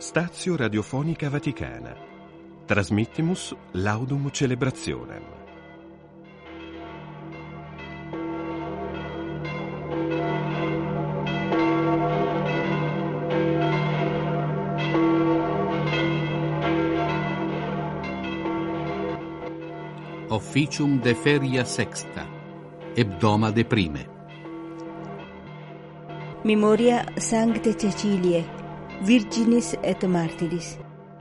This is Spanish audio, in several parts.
Stazio Radiofonica Vaticana. Transmittimus laudum celebrationem. Officium de feria sexta, hebdoma de prime. Memoria Sancte Ceciliae, Virginis et Martyris.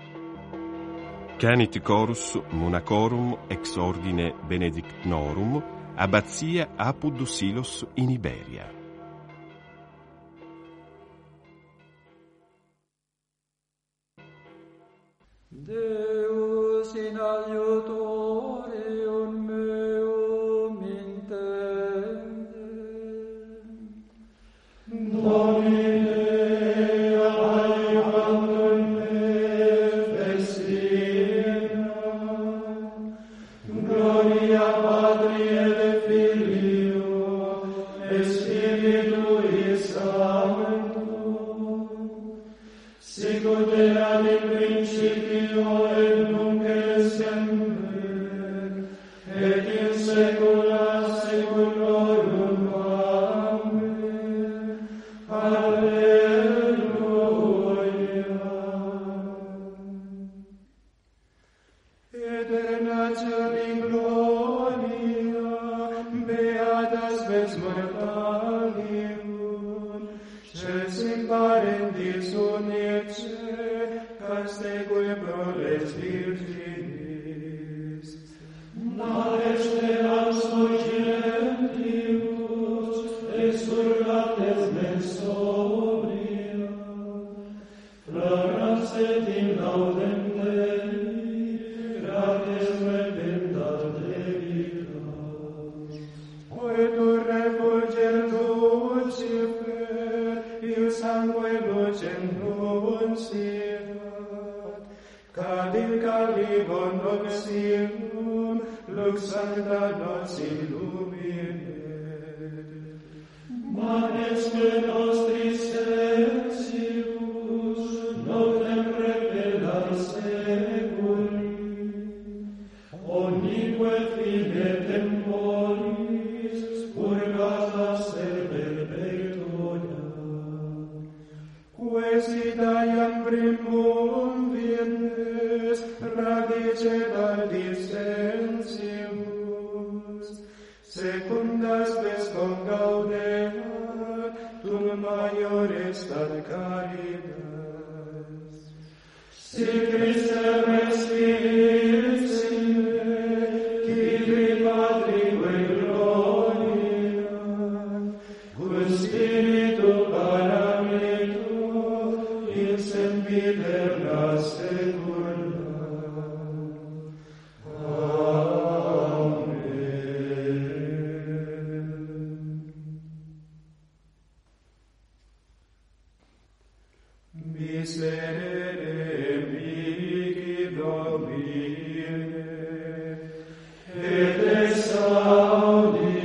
Canit chorus monacorum ex ordine benedictinorum, abbazia Apud Silos in Iberia. Deus in aiutorium meum intende. Domine aiutorium me festina. Gloria Patri et Filio et Spiritui Sancto. Sicut erat in principio et nunc et semper, et in saecula saeculorum. Amen. Alleluia. Aeterna in gloria, beatas ves mortalium, ces in parendis unice, casteque proles virginis. Nares teras urgentibus, exurgates mens sobria, florans et in laudem Dei, gratis repentat levitas. Quetur refulger Lucifer, il sangue lucem nunciat, cad in caligo noxium, lux sancta nos illuminet. Manesque nostris sensius, notem repellat seculi, onique fine temporis, purgata ser perpetua. Quesida iam primum vienes, radice dissensimus, secundas ves concaudeat, tum maior estat caritas. Si Christe respirsime, Kyrie Patrique gloria, cum Spiritu Paracleto, in sempiterna saecula. Miserere mihi Domine, et exaudi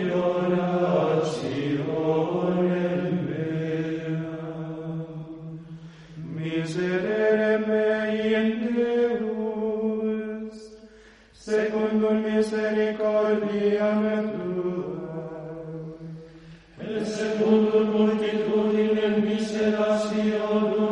orationem mea. Miserere mei in Deus, secundum misericordiam tua, et secundum multitudinem miserationum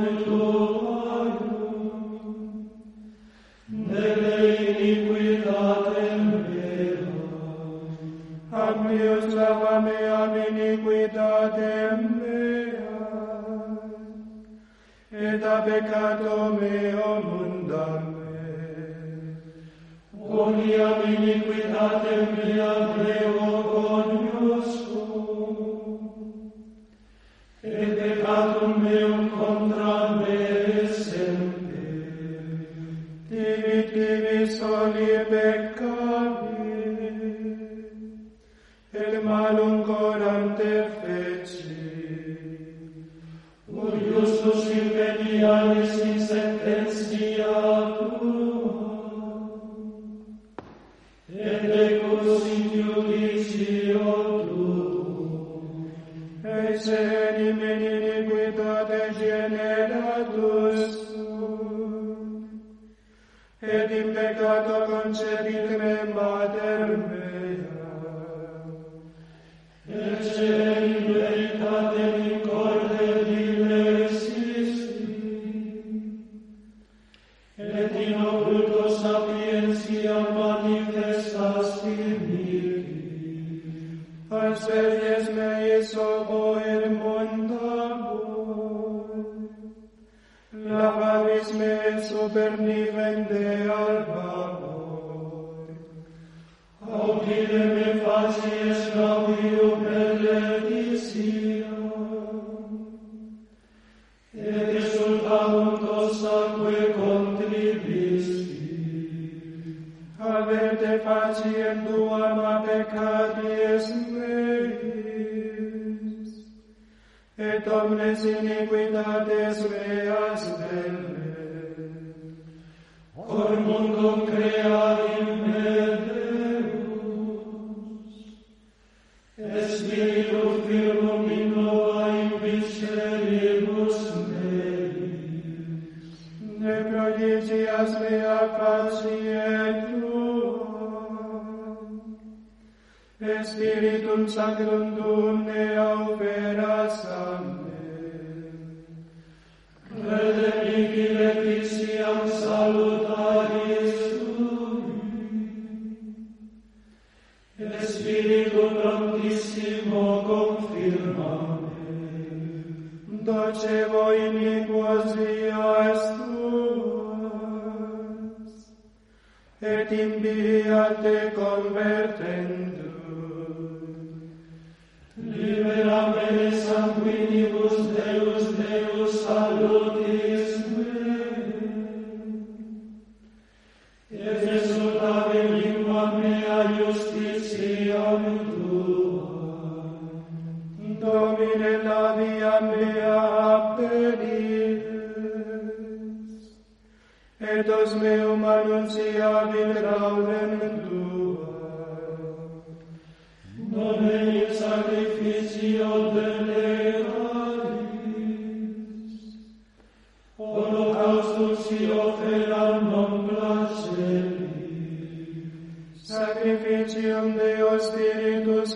tuarum, nelle iniquitatem meam, ad meus lava meam iniquitatem meam, et a peccato meo mundam me. Uniam iniquitatem meam Deo cognosco, et peccatum meum contra me semper. Tibi soli peccavi, et malum corante feci. Justus impedialis in sententia tua, et decus in judicio tuo, et se enim in iniquitate generatus et in peccato concepit me mater mea. Ecce in veritate in corde dilexisti, et in occulto sapientia manifestasti mihi. Asperges meis obo et mondabor, lavavis me supernivende albabor. Audire me facies gaudium benedictiam, et exultamunt ossaque contribisti. Averte faciem tuam a peccatis meis, et omnes iniquitates meas velle. Cor mundum creatim me Deus, et spiritum firmum in nova in visceribus meis. Ne prodigias mea faciem Spiritum Sanctum Dumne operas a me. Crede mihi letitiam salutaris tui, et Spiritum promptissimo confirma me. Docevo iniquos dias tuas, et imbia te convertendo. Libera me de sanguinibus Deus, Deus salutis me. Et exultave lingua mea justitiam tua. Domine la via mea aperides, et os meum annunciavit laudem tua. Done in sacrificio delegatis, holocaustum si oferam non placeris. Sacrificium Deo Spiritus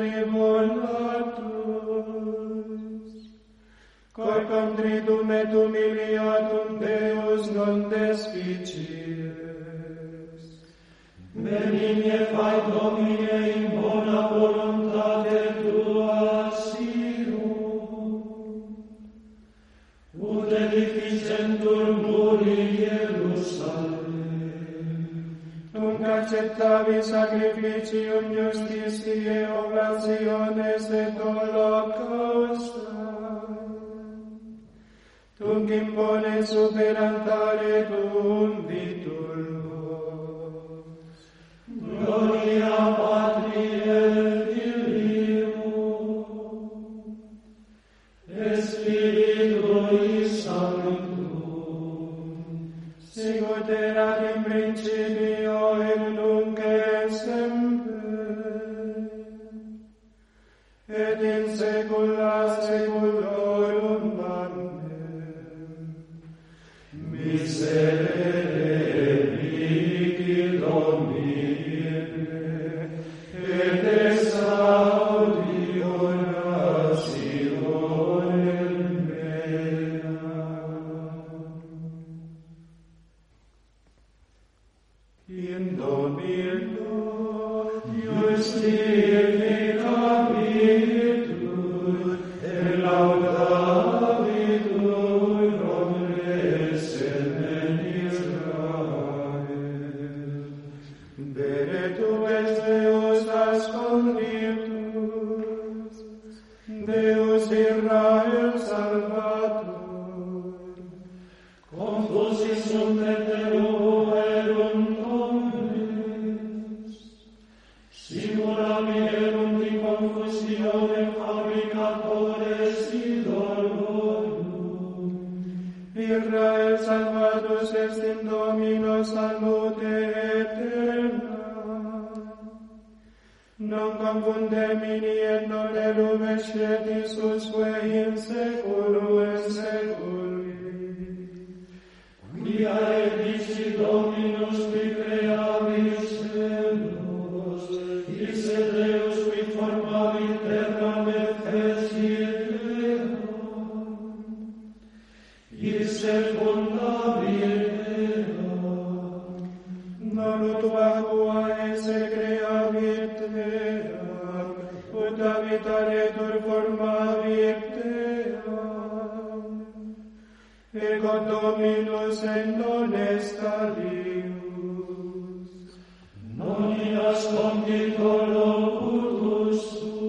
contribulatus, cor contritum et humiliatum Deus non despicies. Benigne fai Domine in bona voluntate tua sirum, ut edificentur muri Ierusalem. Nunc accettavi sacrificium justitiae oblationes et holocausta, tunc impone super altare tuum vitulvos. Gloria Patri et Filio et Spiritui Sanctum, sicut erat in principio et nunc et semper, et in saecula saeculorum. Amen. Miserere mihi Domine, et exaudi orationem mea. In Domino Justificabitur et laudabitur omnes semen Israel. Bene tu es Deus asconditus, Deus Israel salvator. Confusi sunt eterum omnes, simulami erunt in confusionem fabricatores idolorum. Israel salvatus est in Domino salute eterna. Non confundemini et non erubescetis usque in seculum seculi. Quia edici Domino non tua qua esse creavit team, ut habitaretur formavit team, ego Dominus et non est alius. Non in ascondito locutus tu,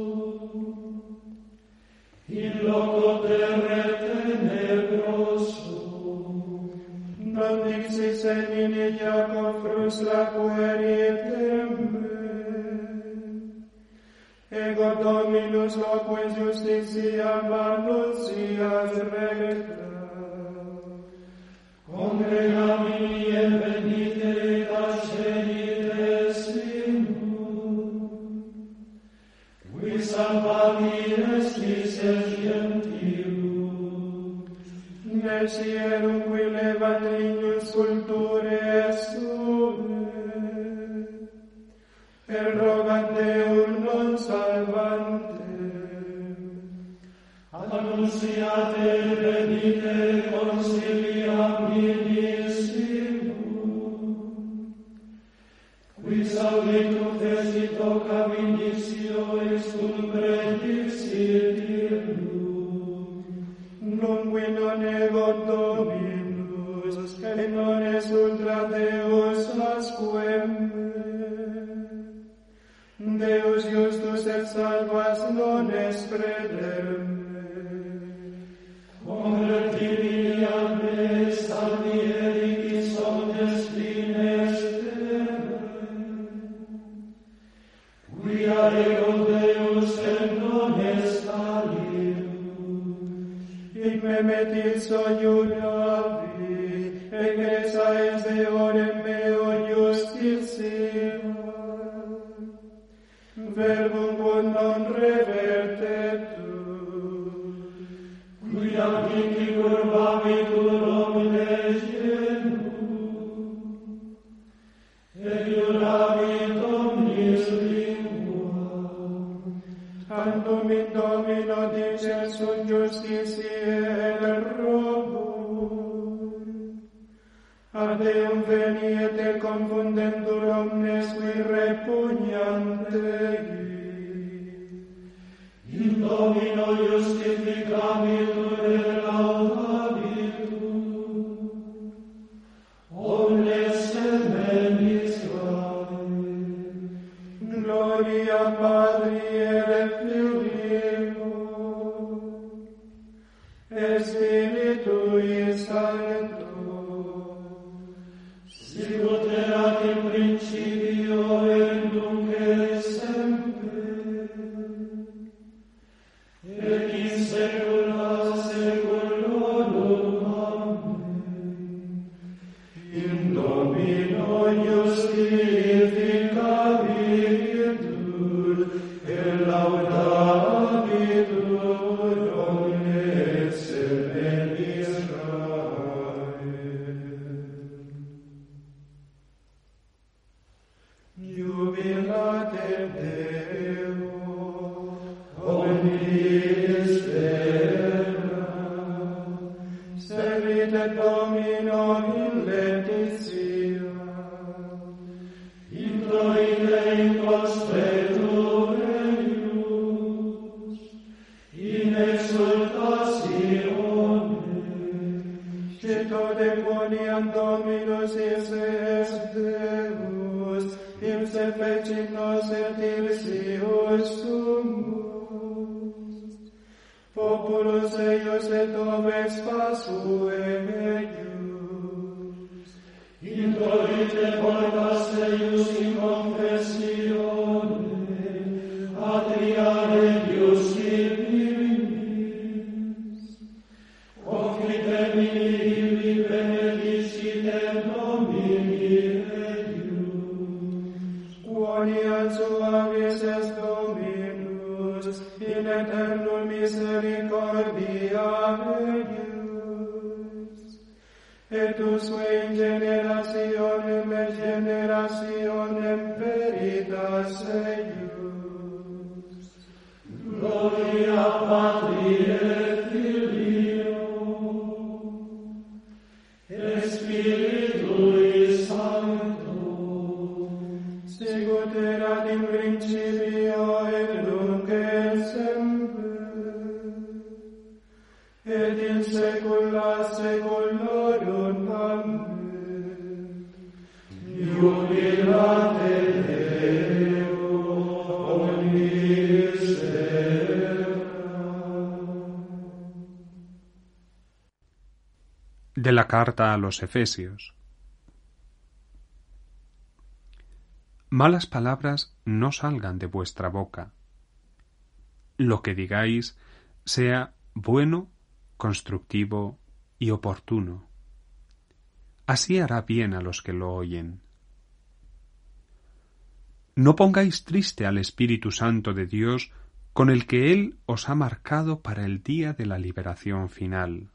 in loco terre tenebroso, non dixis en iniquiaco frustra pueritem me, ego Dominus loquens justitia manuncias recta. congregamini et venite ascenite qui salvamines dices gentium. Nesierum qui levatrignus culture sume, per rogat Deum non salvantem. Annunciate venite conciliabilissimum, quis auditum fecito caminitio ex cum predixit illum. Nunque non ego Dominus, et non est ultra Deus asquem me. Deus justus et salvas non est preder me. Convertibili a me salvieri qui somnes fines terrae, quia ego Deus et non est alius. In me metis soiunavi, et gresa es deorem meo justitia. Verbum quod non revertetur, quia vinci curvavitur omnes genus, et iuravit omnis lingua. tantum in Domino dicet sunt justitiae et robur. Ad Deum veniet et confundentur omnes qui repugnante. In Domino justificabitur et laudabitur omnes semen Israel. Gloria Patri et Filio et Spiritui Sancto, sicut erat in principio et nunc et semper, et in saecula saeculorum. Amen. in Domino justificabitur et laudabitur omnes semen Israel. Jubilate Deo, omnis terra, servite Domino in letitia. Introite in conspectum eius, in exultatione, Cito de quoniam Dominus esse est Deus, im se fecit nos et ilsius sumus. Populus eius et ovex pasue eius. introite portas eius in confessione, atriare Deus divinis, confite illi benedicitem Domini eius. Quoniam suavis est Dominus, in eternum misericordia eius. Et usque in generationem et generationem veritas eius. Gloria Patri et Filio et Spiritui Sancto, sicut erat in principio et nunc et semper, et in saecula saeculorum. Amen. Jubilate Deo omnis terra. De la carta a los Efesios. Malas palabras no salgan de vuestra boca. Lo que digáis sea bueno, constructivo y oportuno. Así hará bien a los que lo oyen. No pongáis triste al Espíritu Santo de Dios, con el que Él os ha marcado para el día de la liberación final.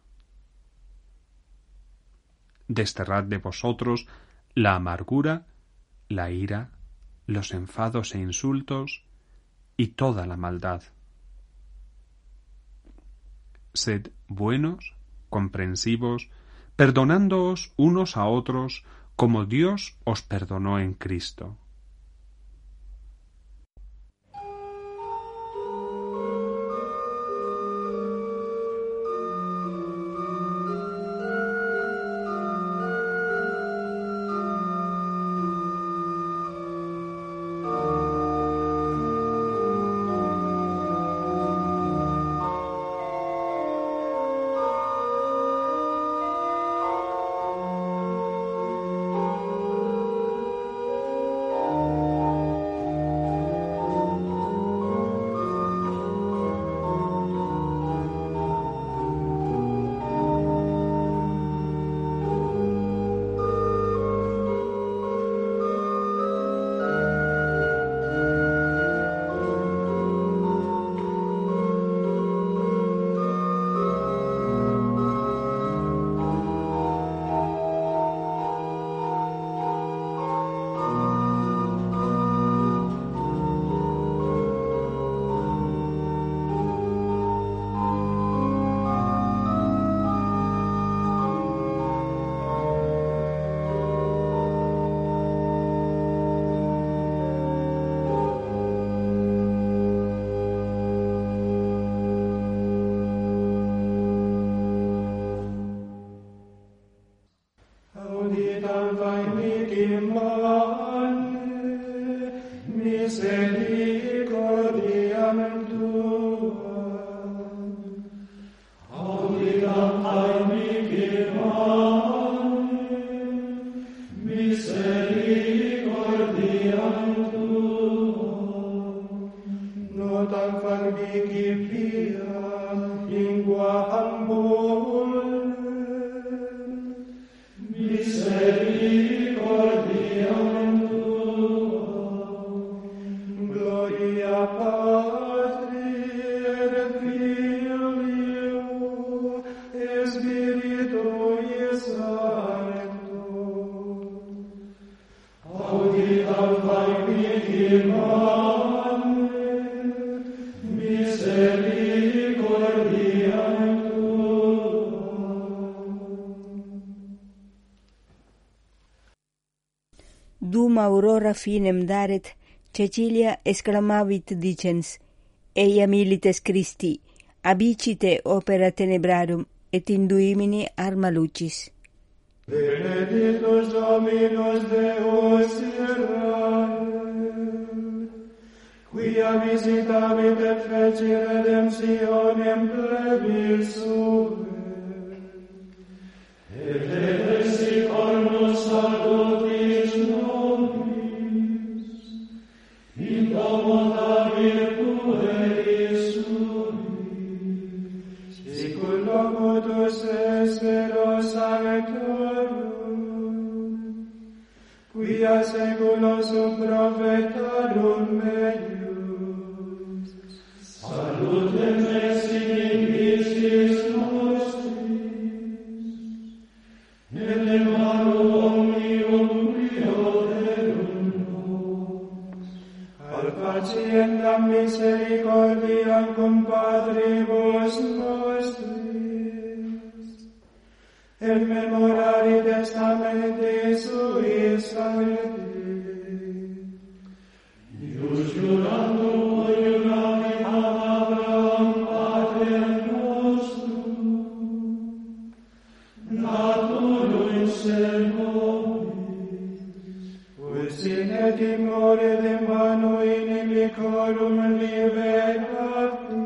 Desterrad de vosotros la amargura, la ira, los enfados e insultos y toda la maldad. Sed buenos, comprensivos, perdonándoos unos a otros como Dios os perdonó en Cristo. Dum aurora finem daret, Cecilia exclamavit dicens, Eia milites Christi, abicite opera tenebrarum, et induimini arma lucis. Benedictus Dominus Deus Israel, quia visitavit et feci redemptionem plebis sue, et edessi cornus salutis nobis, in domo David pueris suis, sicur locutus espero sanctorum, quia seculosum profetarum meius, salutem est in invicis nostris, et in manu omnium quioterum nos, al faciendam misericordiam cum patribus nostris, et memorari testamente suis salvi. Ius jurando coniugami ad Abraham pater nostrum, natur in se nobis, ut sine timore de mano inimicorum libertate,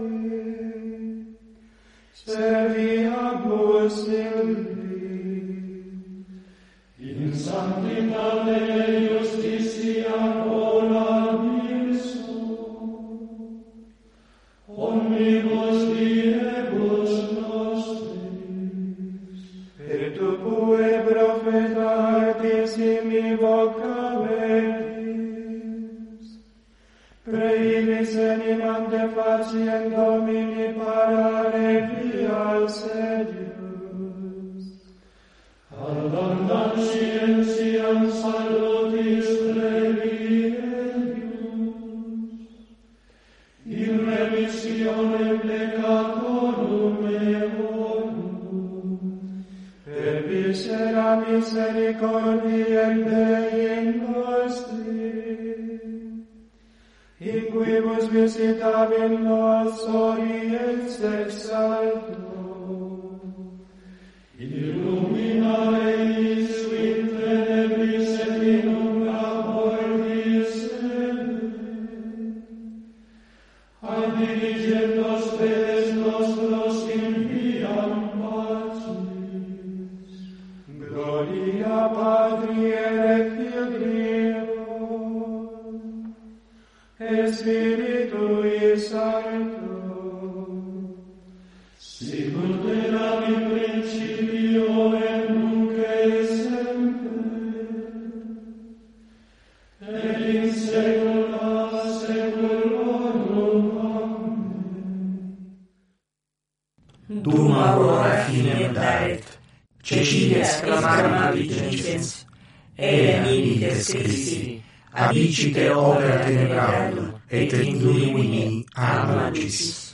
serviamus Dei, in sanctitate et justitia vola miso, omnibus diebus nostris, per tu pure profetatisimi vocavetis, preilis animante faciem Domini parare vias edius, abundant scientiam salutis plebi edius, in remissione peccatorum eorum, per viscera misericordiae Dei nostri, in quibus visitabil nos oriens exalto, illumina eis in tenebris et in umbra mortis ad diligendos pedes nostros in viam pacis. Gloria Patri et Filio et Spiritui Sancto, sicut erat in principio et nunc et semper, et in saecula saeculorum. Amen. Dum aurora finem daret, Cecilia exclamavit dicens, Ea milites Christi, abicite opera tenebrarum, et illumini arma lucis.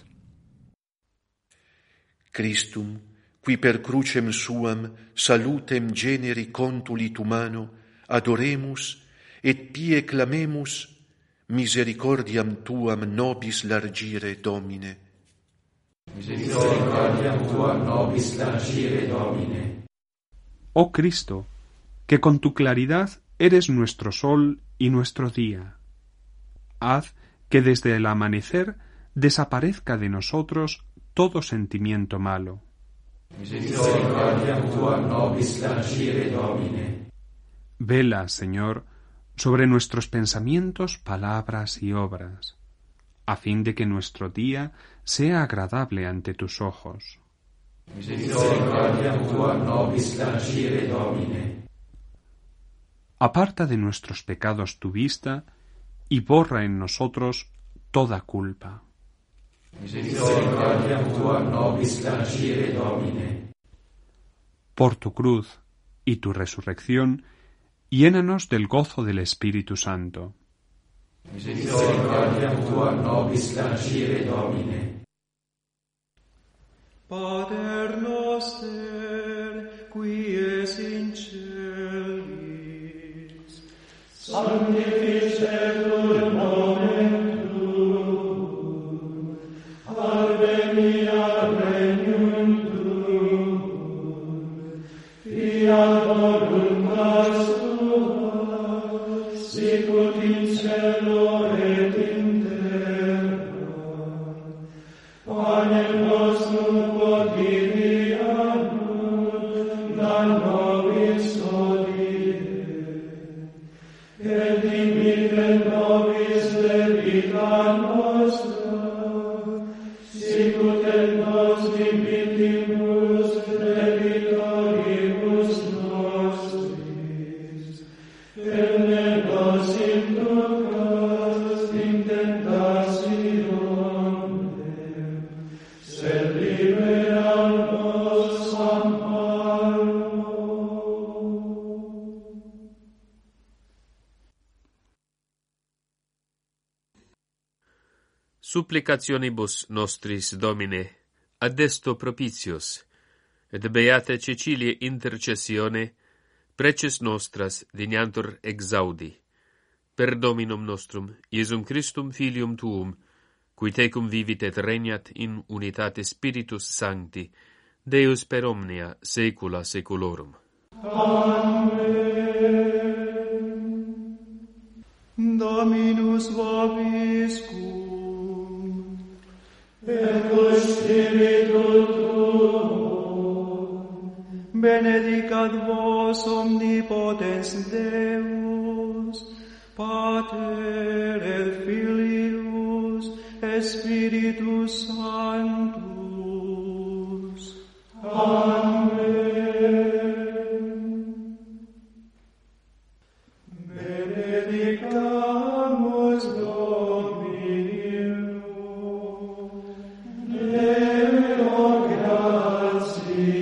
Christum, qui per crucem suam salutem generi contulit humano, adoremus et pie clamemus, misericordiam tuam nobis largire, Domine. Misericordiam tuam nobis largire, Domine. Oh Cristo, que con tu claridad eres nuestro sol y nuestro día. Haz que desde el amanecer desaparezca de nosotros todo sentimiento malo. Misericordiam tuam nobis largire, Domine. Vela, Señor, sobre nuestros pensamientos, palabras y obras, a fin de que nuestro día sea agradable ante tus ojos. Misericordiam tuam nobis largire, Domine. Aparta de nuestros pecados tu vista y borra en nosotros toda culpa. Misericordiam tuam nobis largire, Domine. Por tu cruz y tu resurrección, llénanos del gozo del Espíritu Santo. Misericordiam tuam nobis largire, Domine. Pater noster, qui es in celis, sanctificetur nomen tuum, adveniat regnum tuum, fiat voluntas tua, sicut in cielo et in terra. Panem nostrum quotidianum da nobis hodie, et dimitte nobis debita nostra, sicut et nos dimittimus debitoribus nostris, et ne nos inducas in tentationem, sed libera nos a malo. Supplicationibus nostris, Domine, addesto propitios, et beate Cecilie intercessione, preces nostras dignatur exaudi, per Dominum nostrum, Iesum Christum Filium Tuum, qui tecum vivit et regnat in unitate Spiritus Sancti, Deus per omnia saecula saeculorum. Amen. Dominus vobiscum, et con spiritu tuo, benedicat vos omnipotens Deus, Pater et Filius et Spiritus Sanctus. Amen. Benedicamus Dominum, Deo gratias.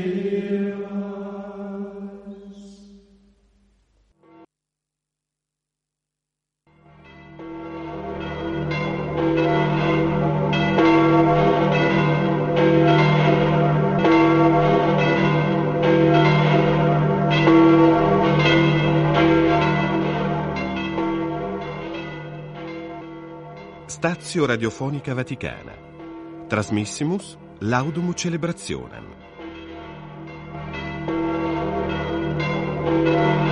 Stazio Radiofonica Vaticana. Trasmissimus Laudum Celebrationem.